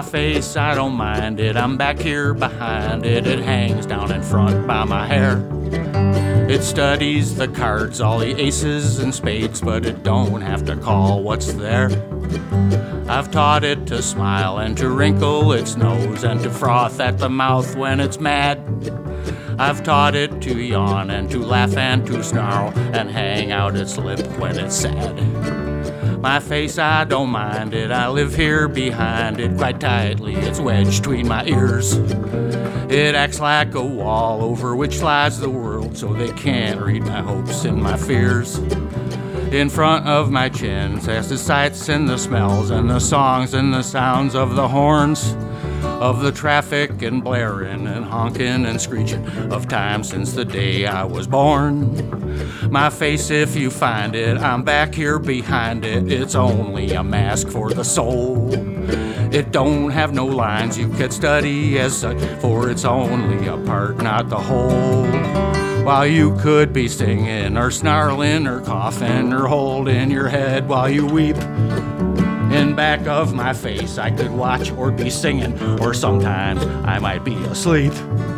face, I don't mind it. I'm back here behind it. It hangs down in front by my hair. It studies the cards, all the aces and spades, but it don't have to call what's there. I've taught it to smile and to wrinkle its nose and to froth at the mouth when it's mad. I've taught it to yawn and to laugh and to snarl and hang out its lip when it's sad. My face, I don't mind it. I live here behind it quite tightly. It's wedged between my ears. It acts like a wall over which lies the world, so they can't read my hopes and my fears. In front of my chin says the sights and the smells and the songs and the sounds of the horns, of the traffic and blaring and honking and screeching of time since the day I was born. My face, if you find it, I'm back here behind it. It's only a mask for the soul. It don't have no lines you could study as such, for it's only a part, not the whole. While you could be singing or snarling or coughing or holding your head while you weep, in back of my face I could watch or be singing, or sometimes I might be asleep.